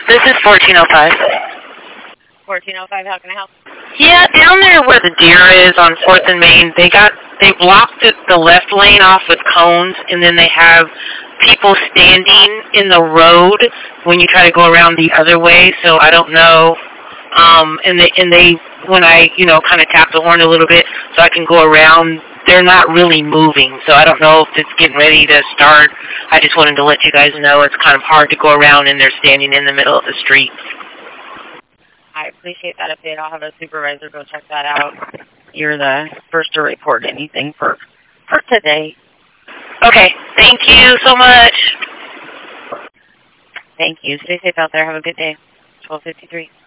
This is 1405. 1405, how can I help? Yeah, down there where the deer is on 4th and Main, they blocked the left lane off with cones, and then they have people standing in the road when you try to go around the other way. So I don't know. And they when I kind of tap the horn a little bit so I can go around, they're not really moving. So I don't know if it's getting ready to start. I just wanted to let you guys know it's kind of hard to go around, and they're standing in the middle of the street. I appreciate that update. I'll have a supervisor go check that out. You're the first to report anything for today. Okay. Thank you so much. Thank you. Stay safe out there. Have a good day. 12:53.